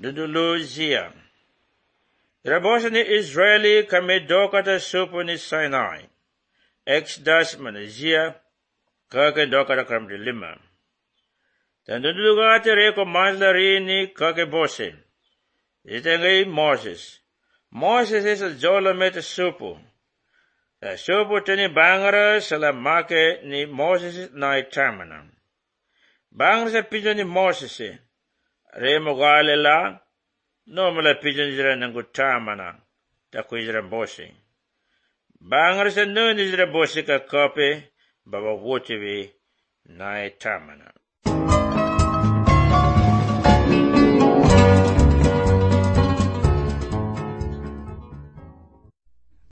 Duduluzia. Rabosha ni Israeli kame dokata supu ni Sinai. Exodus manazia kake dokata kramdi lima. Dan dudulugate reko manzlari ni kake bose. Itengai Moses. Moses is a jolomete supu. Da supu tini bangara salamake ni Moses na itamana. Bangara sa pijo ni Moses. Remo gale la. No mala pijo ni zira nangu tamana. Da kuizira bose. Bangara sa no ni zira bose ka kope. Baba wote vi na itamana.